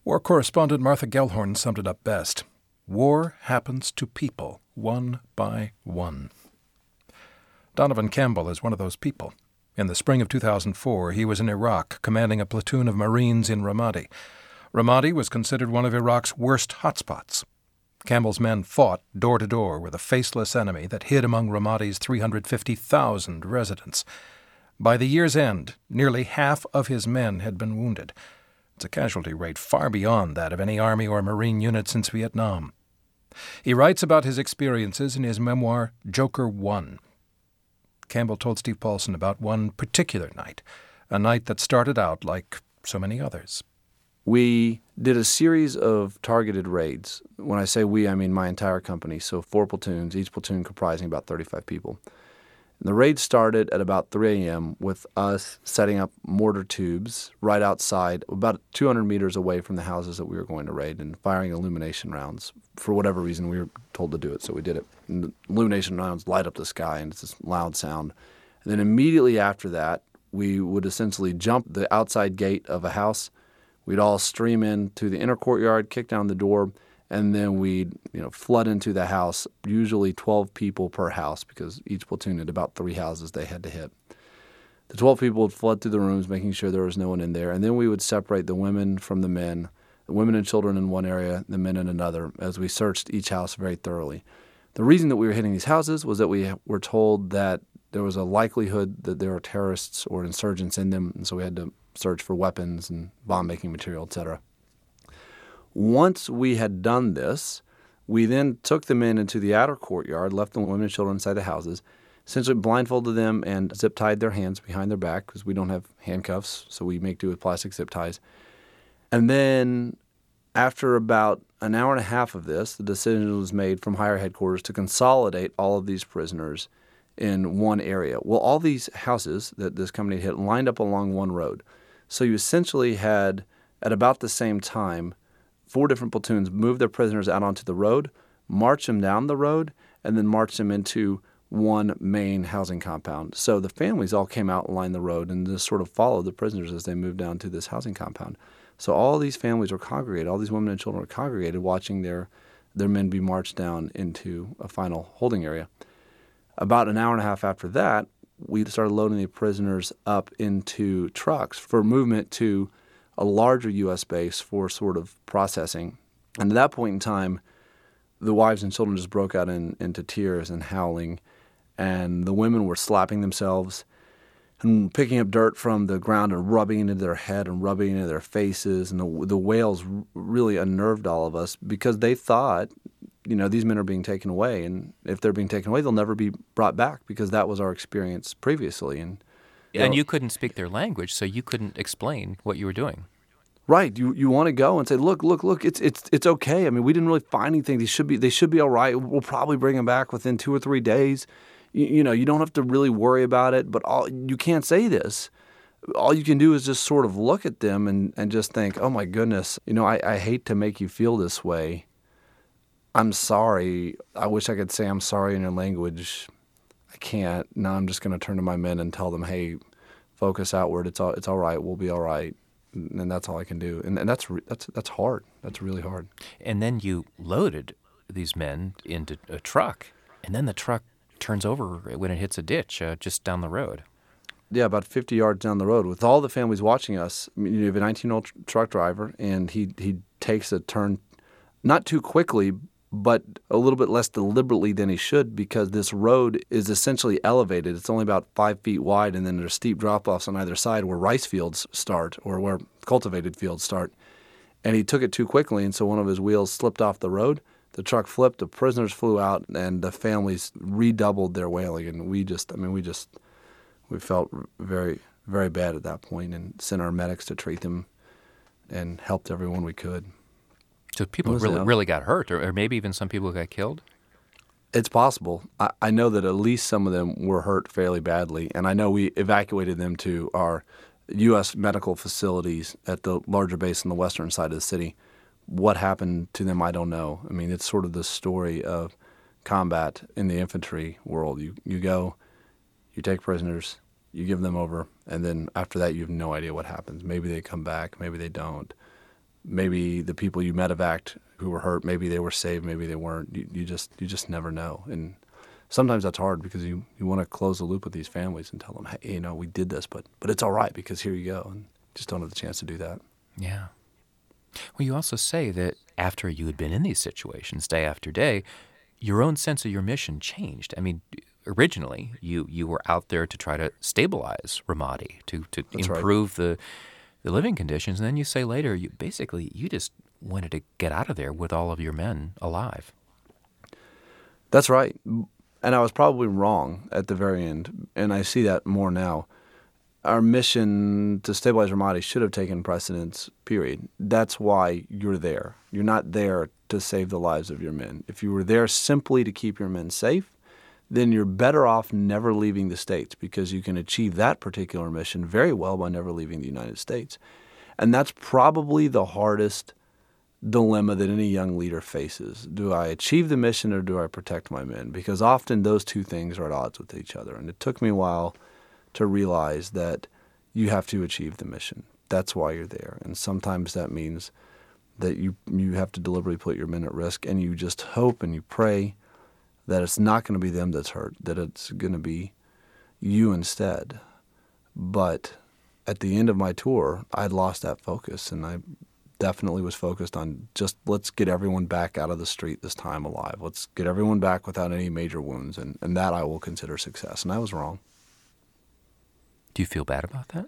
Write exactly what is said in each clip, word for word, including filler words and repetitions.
War correspondent Martha Gellhorn summed it up best. War happens to people, one by one. Donovan Campbell is one of those people. In the spring of two thousand four, he was in Iraq, commanding a platoon of Marines in Ramadi. Ramadi was considered one of Iraq's worst hotspots. Campbell's men fought door to door with a faceless enemy that hid among Ramadi's three hundred fifty thousand residents. By the year's end, nearly half of his men had been wounded. It's a casualty rate far beyond that of any Army or Marine unit since Vietnam. He writes about his experiences in his memoir, Joker One. Campbell told Steve Paulson about one particular night, a night that started out like so many others. We did a series of targeted raids. When I say we, I mean my entire company, so four platoons, each platoon comprising about thirty-five people. And the raid started at about three a.m. with us setting up mortar tubes right outside, about two hundred meters away from the houses that we were going to raid, and firing illumination rounds. For whatever reason, we were told to do it, so we did it. And the illumination rounds light up the sky, and it's this loud sound. And then immediately after that, we would essentially jump the outside gate of a house. We'd all stream in to the inner courtyard, kick down the door, and then we'd you know flood into the house, usually twelve people per house because each platoon had about three houses they had to hit. The twelve people would flood through the rooms, making sure there was no one in there, and then we would separate the women from the men, the women and children in one area, the men in another, as we searched each house very thoroughly. The reason that we were hitting these houses was that we were told that there was a likelihood that there were terrorists or insurgents in them, and so we had to search for weapons and bomb-making material, et cetera. Once we had done this, we then took the men into the outer courtyard, left the women and children inside the houses, essentially blindfolded them and zip-tied their hands behind their back because we don't have handcuffs, so we make do with plastic zip ties. And then after about an hour and a half of this, the decision was made from higher headquarters to consolidate all of these prisoners in one area. Well, all these houses that this company hit lined up along one road. So you essentially had, at about the same time, four different platoons move their prisoners out onto the road, march them down the road, and then march them into one main housing compound. So the families all came out and lined the road and just sort of followed the prisoners as they moved down to this housing compound. So all these families were congregated, all these women and children were congregated watching their, their men be marched down into a final holding area. About an hour and a half after that, we started loading the prisoners up into trucks for movement to a larger U S base for sort of processing. And at that point in time, the wives and children just broke out in, into tears and howling, and the women were slapping themselves and picking up dirt from the ground and rubbing it into their head and rubbing it into their faces. And the, the wails really unnerved all of us because they thought, you know, these men are being taken away, and if they're being taken away, they'll never be brought back because that was our experience previously. And You and know, you couldn't speak their language, so you couldn't explain what you were doing. Right. You you want to go and say, look, look, look, it's it's it's okay. I mean, we didn't really find anything. They should be they should be all right. We'll probably bring them back within two or three days. You, you know, you don't have to really worry about it, but all, you can't say this. All you can do is just sort of look at them and, and just think, oh, my goodness, you know, I, I hate to make you feel this way. I'm sorry. I wish I could say I'm sorry in your language. I can't. Now I'm just going to turn to my men and tell them, hey, focus outward. It's all it's all right. We'll be all right. And that's all I can do. And, and that's re- that's that's hard. That's really hard. And then you loaded these men into a truck, and then the truck turns over when it hits a ditch uh, just down the road. Yeah, about fifty yards down the road. With all the families watching us, I mean, you have a nineteen-year-old tr- truck driver, and he he takes a turn, not too quickly, but a little bit less deliberately than he should because this road is essentially elevated. It's only about five feet wide, and then there's steep drop-offs on either side where rice fields start or where cultivated fields start. And he took it too quickly, and so one of his wheels slipped off the road. The truck flipped, the prisoners flew out, and the families redoubled their wailing. And we just, I mean, we just, we felt very, very bad at that point and sent our medics to treat them and helped everyone we could. So people really really got hurt, or, or maybe even some people got killed? It's possible. I, I know that at least some of them were hurt fairly badly, and I know we evacuated them to our U S medical facilities at the larger base on the western side of the city. What happened to them, I don't know. I mean, it's sort of the story of combat in the infantry world. You you go, you take prisoners, you give them over, and then after that you have no idea what happens. Maybe they come back, maybe they don't. maybe the people you medevaced who were hurt, maybe they were saved, maybe they weren't. You, you just you just never know. And sometimes that's hard because you, you want to close the loop with these families and tell them, hey, you know, we did this, but but it's all right because here you go. And just don't have the chance to do that. Yeah. Well, you also say that after you had been in these situations day after day, your own sense of your mission changed. I mean, originally you, you were out there to try to stabilize Ramadi, to, to That's improve right. the the living conditions. And then you say later, you basically, you just wanted to get out of there with all of your men alive. That's right. And I was probably wrong at the very end, and I see that more now. Our mission to stabilize Ramadi should have taken precedence, period. That's why you're there. You're not there to save the lives of your men. If you were there simply to keep your men safe, then you're better off never leaving the States because you can achieve that particular mission very well by never leaving the United States. And that's probably the hardest dilemma that any young leader faces. Do I achieve the mission or do I protect my men? Because often those two things are at odds with each other. And it took me a while to realize that you have to achieve the mission. That's why you're there. And sometimes that means that you you have to deliberately put your men at risk, and you just hope and you pray that it's not going to be them that's hurt, that it's going to be you instead. But at the end of my tour, I'd lost that focus, and I definitely was focused on just let's get everyone back out of the street this time alive. Let's get everyone back without any major wounds, and, and that I will consider success. And I was wrong. Do you feel bad about that?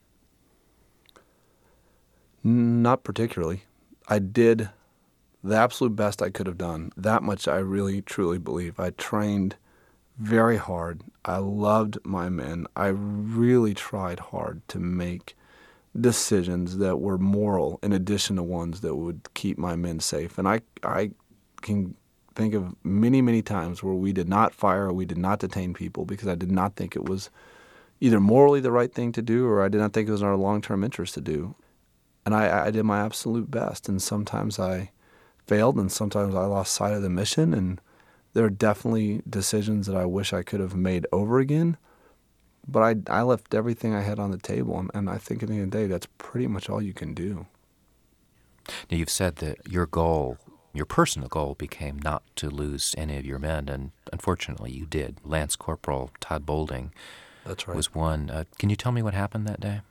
Not particularly. I did the absolute best I could have done. That much I really, truly believe. I trained very hard. I loved my men. I really tried hard to make decisions that were moral in addition to ones that would keep my men safe. And I, I can think of many, many times where we did not fire or we did not detain people because I did not think it was either morally the right thing to do or I did not think it was in our long-term interest to do. And I, I did my absolute best. And sometimes I failed and sometimes I lost sight of the mission. And there are definitely decisions that I wish I could have made over again. But I, I left everything I had on the table. And, and I think at the end of the day, that's pretty much all you can do. Now, you've said that your goal, your personal goal, became not to lose any of your men. And unfortunately, you did. Lance Corporal Todd Bolding That's right. was one. Uh, can you tell me what happened that day?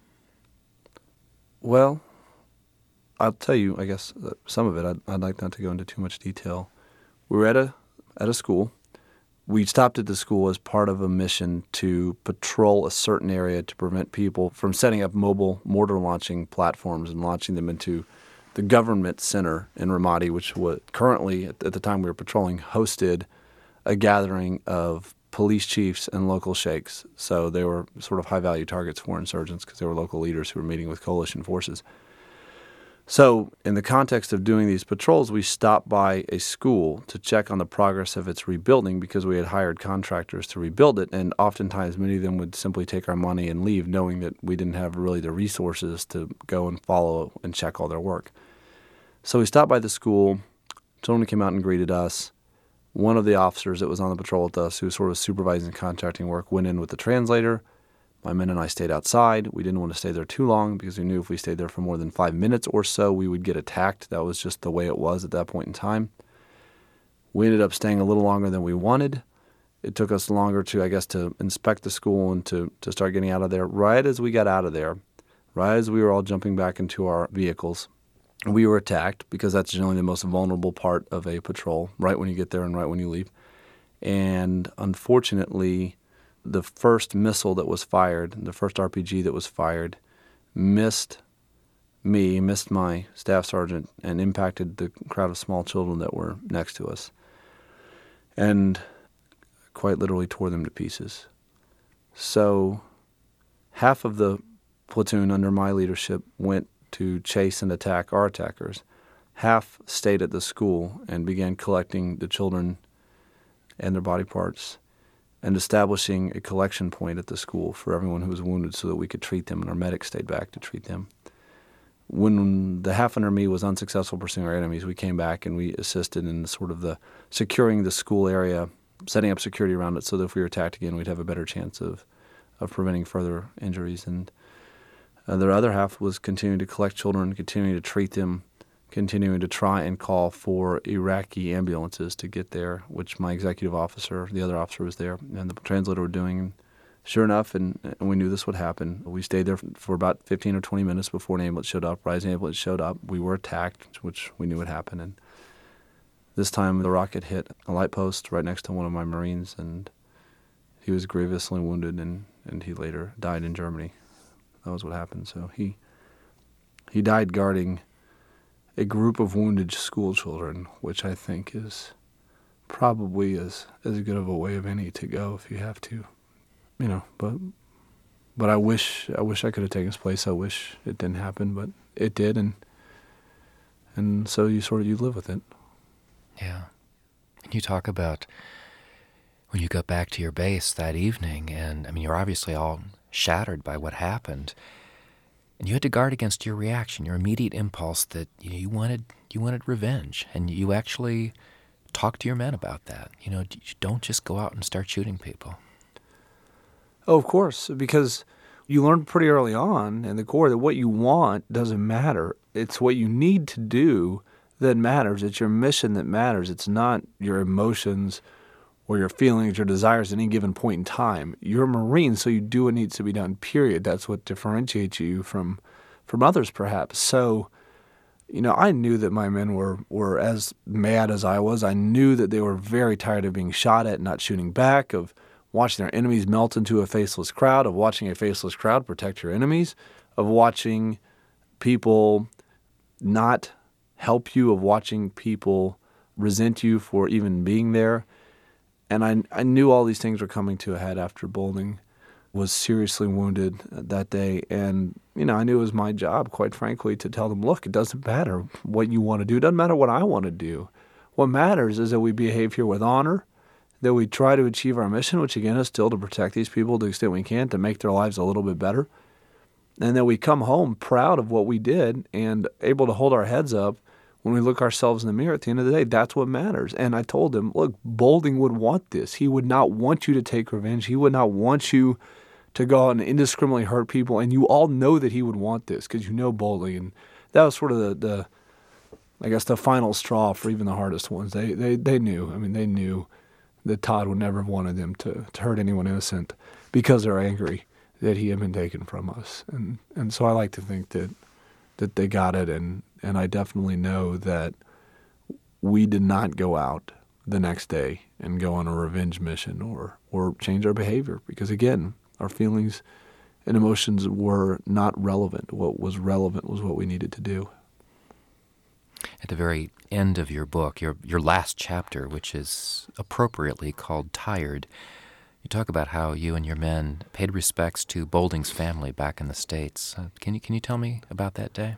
Well, I'll tell you, I guess, uh, some of it. I'd, I'd like not to go into too much detail. We were at a at a school. We stopped at the school as part of a mission to patrol a certain area to prevent people from setting up mobile mortar launching platforms and launching them into the government center in Ramadi, which was currently, at the time we were patrolling, hosted a gathering of police chiefs and local sheikhs. So they were sort of high-value targets for insurgents because they were local leaders who were meeting with coalition forces. So in the context of doing these patrols, we stopped by a school to check on the progress of its rebuilding because we had hired contractors to rebuild it, and oftentimes many of them would simply take our money and leave knowing that we didn't have really the resources to go and follow and check all their work. So we stopped by the school. Children came out and greeted us. One of the officers that was on the patrol with us, who was sort of supervising contracting work, went in with the translator. My men and I stayed outside. We didn't want to stay there too long because we knew if we stayed there for more than five minutes or so, we would get attacked. That was just the way it was at that point in time. We ended up staying a little longer than we wanted. It took us longer to, I guess, to inspect the school and to, to start getting out of there. Right as we got out of there, right as we were all jumping back into our vehicles, we were attacked because that's generally the most vulnerable part of a patrol, right when you get there and right when you leave. And unfortunately, the first missile that was fired, the first R P G that was fired, missed me, missed my staff sergeant, and impacted the crowd of small children that were next to us, and quite literally tore them to pieces. So half of the platoon under my leadership went to chase and attack our attackers. Half stayed at the school and began collecting the children and their body parts and establishing a collection point at the school for everyone who was wounded so that we could treat them, and our medics stayed back to treat them. When the half under me was unsuccessful pursuing our enemies, we came back and we assisted in sort of the securing the school area, setting up security around it so that if we were attacked again, we'd have a better chance of, of preventing further injuries. And uh, their other half was continuing to collect children, continuing to treat them, continuing to try and call for Iraqi ambulances to get there, which my executive officer, the other officer was there, and the translator were doing. Sure enough, and, and we knew this would happen. We stayed there for about fifteen or twenty minutes before an ambulance showed up. Right as the ambulance showed up, we were attacked, which we knew would happen. And this time the rocket hit a light post right next to one of my Marines, and he was grievously wounded, and, and he later died in Germany. That was what happened. So he he died guarding a group of wounded school children, which I think is probably as, as good of a way of any to go if you have to. You know, but but I wish I wish I could have taken his place. I wish it didn't happen, but it did, and and so you sort of you live with it. Yeah. And you talk about when you got back to your base that evening, and I mean, you're obviously all shattered by what happened, and you had to guard against your reaction, your immediate impulse that you know, you wanted you wanted revenge, and you actually talked to your men about that. You know, you don't just go out and start shooting people. Oh, of course, because you learned pretty early on in the Corps that what you want doesn't matter. It's what you need to do that matters. It's your mission that matters. It's not your emotions or your feelings, your desires at any given point in time. You're a Marine, so you do what needs to be done, period. That's what differentiates you from from others, perhaps. So, you know, I knew that my men were, were as mad as I was. I knew that they were very tired of being shot at and not shooting back, of watching their enemies melt into a faceless crowd, of watching a faceless crowd protect your enemies, of watching people not help you, of watching people resent you for even being there. And I, I knew all these things were coming to a head after Bolding was seriously wounded that day. And, you know, I knew it was my job, quite frankly, to tell them, look, it doesn't matter what you want to do. It doesn't matter what I want to do. What matters is that we behave here with honor, that we try to achieve our mission, which again is still to protect these people to the extent we can, to make their lives a little bit better, and that we come home proud of what we did and able to hold our heads up when we look ourselves in the mirror at the end of the day. That's what matters. And I told him, look, Bolding would want this. He would not want you to take revenge. He would not want you to go out and indiscriminately hurt people, and you all know that he would want this because you know Bolding. And that was sort of the, the, I guess, the final straw for even the hardest ones. They, they, they knew. I mean, they knew that Todd would never have wanted them to, to hurt anyone innocent because they're angry that he had been taken from us. And and so I like to think that that they got it, and, and I definitely know that we did not go out the next day and go on a revenge mission or, or change our behavior because, again, our feelings and emotions were not relevant. What was relevant was what we needed to do. At the very end of your book, your your last chapter, which is appropriately called Tired, you talk about how you and your men paid respects to Bolding's family back in the States. Uh, can you can you tell me about that day?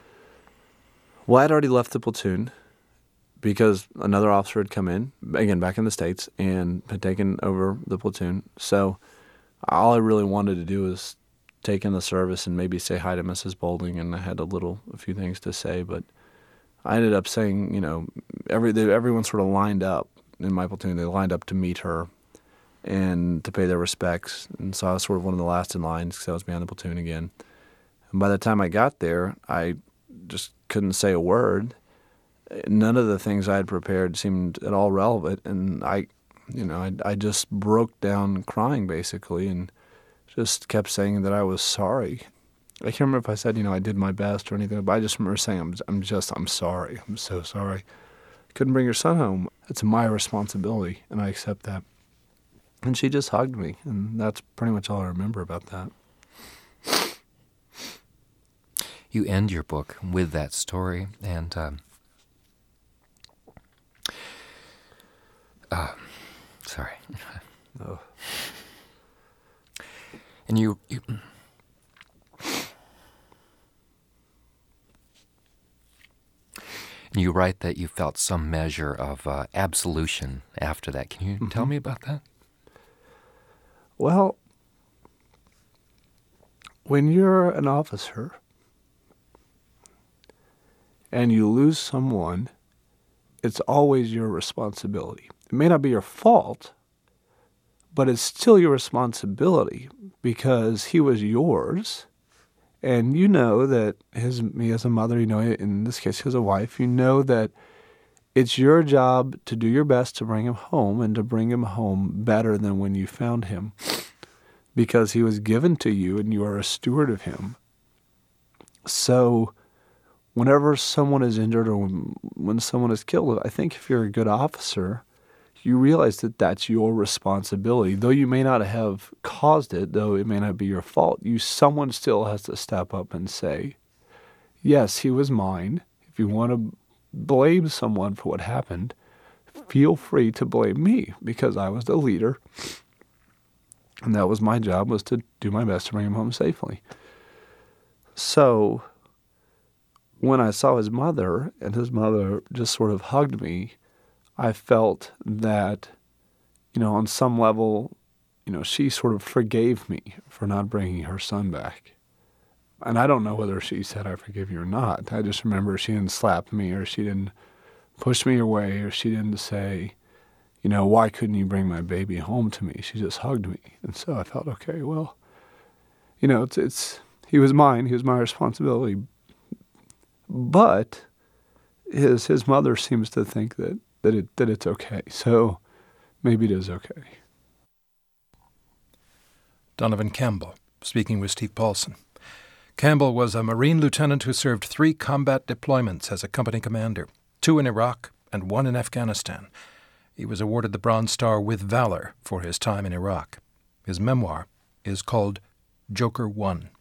Well, I'd already left the platoon because another officer had come in, again, back in the States, and had taken over the platoon. So all I really wanted to do was take in the service and maybe say hi to Missus Bolding, and I had a little, a few things to say, but I ended up saying, you know, every they, everyone sort of lined up in my platoon. They lined up to meet her and to pay their respects. And so I was sort of one of the last in line because I was behind the platoon again. And by the time I got there, I just couldn't say a word. None of the things I had prepared seemed at all relevant. And I, you know, I, I just broke down crying basically and just kept saying that I was sorry. I can't remember if I said, you know, I did my best or anything, but I just remember saying, I'm, I'm just, I'm sorry. I'm so sorry. Couldn't bring your son home. It's my responsibility, and I accept that. And she just hugged me, and that's pretty much all I remember about that. You end your book with that story, and um, uh, sorry. Oh. And you... you You write that you felt some measure of uh, absolution after that. Can you mm-hmm. tell me about that? Well, when you're an officer and you lose someone, it's always your responsibility. It may not be your fault, but it's still your responsibility because he was yours And you know that his me as a mother, you know, in this case, as a wife, you know that it's your job to do your best to bring him home and to bring him home better than when you found him, because he was given to you and you are a steward of him. So whenever someone is injured or when, when someone is killed, I think if you're a good officer, you realize that that's your responsibility. Though you may not have caused it, though it may not be your fault, you someone still has to step up and say, yes, he was mine. If you want to blame someone for what happened, feel free to blame me, because I was the leader. And that was my job, was to do my best to bring him home safely. So when I saw his mother, and his mother just sort of hugged me, I felt that, you know, on some level, you know, she sort of forgave me for not bringing her son back. And I don't know whether she said, I forgive you or not. I just remember she didn't slap me, or she didn't push me away, or she didn't say, you know, why couldn't you bring my baby home to me? She just hugged me. And so I felt, okay, well, you know, it's, it's he was mine. He was my responsibility. But his his mother seems to think that, that it that it's okay. So maybe it is okay. Donovan Campbell, speaking with Steve Paulson. Campbell was a Marine lieutenant who served three combat deployments as a company commander, two in Iraq and one in Afghanistan. He was awarded the Bronze Star with Valor for his time in Iraq. His memoir is called Joker One.